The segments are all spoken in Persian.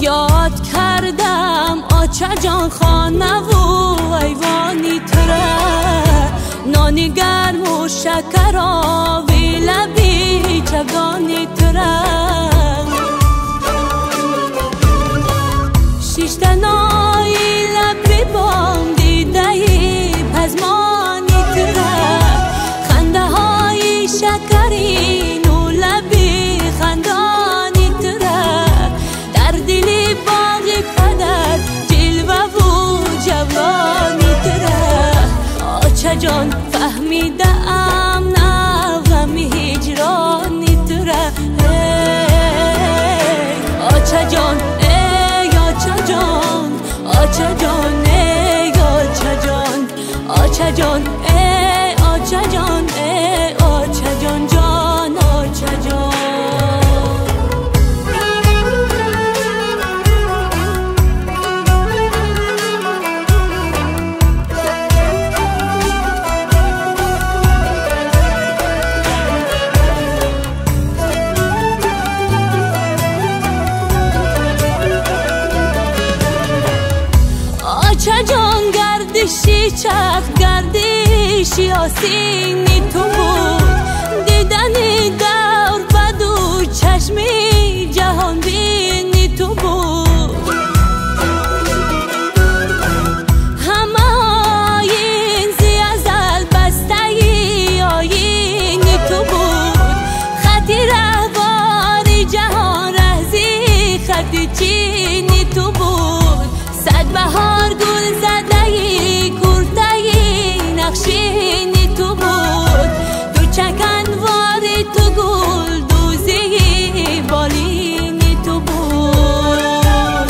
یاد کردم آچه جان خانه و ایوانی تره نانی گرم و شکر آوی لبی چگانی تره شیشتنایی لبی بام دیده ای پزمانی تره خنده های شکرین و لبی خندانی تره در دلی باغی پدر جلوه و جوانی تره آچه جان فهمیده ام نه غمی هجرانی تره آچه جان آچه جان آچه جان آچه جان آچه جان آچه جان آچه جان جان آچه جان آچه جان گردشی چرخ گردشی آسینی تو بود دیدنی دور بدو چشمی جهان بینی تو بود همه آیین زی ازل بستگی آیینی تو بود خطی رهباری جهان رهزی خطی چینی تو بود صد بهار گل زدگی کرتگی نقشینی تو بود دو چکنواری تو گل دوزی بالینی تو بود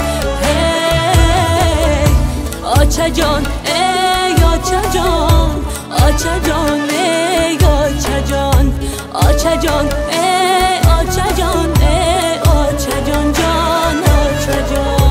آچه جان آچه جان آچه جان آچه جان آچه جان آچه جان آچه جان جان آچه جان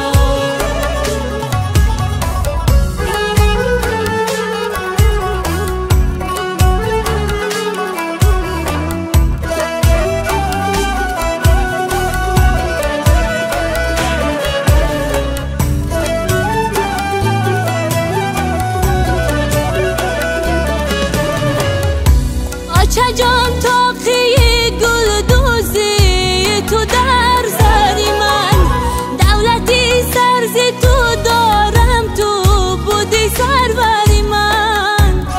آچه جان تاقی گل دوزی تو در سری من دولتی سرزی تو دارم تو بودی سروری من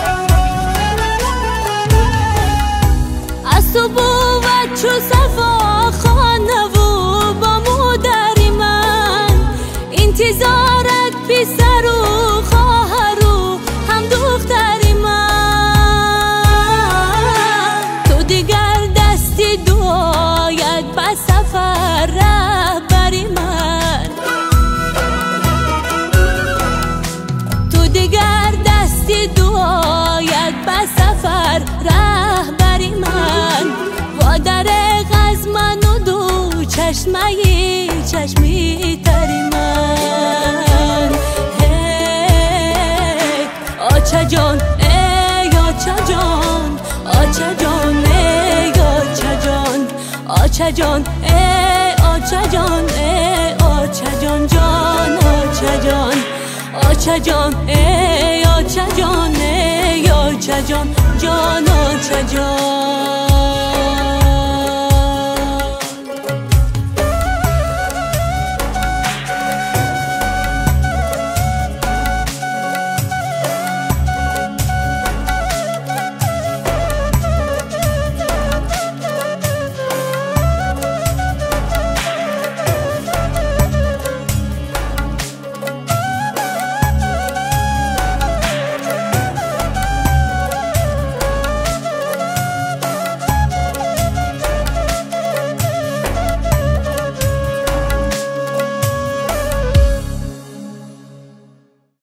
از تو بود چو صفا خانه و با مادری من انتظارت پسر و خواهر و هم دختری من دعایت به سفر رهبری من تو دیگر دستی دعایت به سفر رهبری من و در غزمن و دو چشمی تری من آچه جان آچه جان آچه جان آچه جان آچه جان آچه جان جان آچه جان آچه جان آچه جان آچه جان جان آچه جان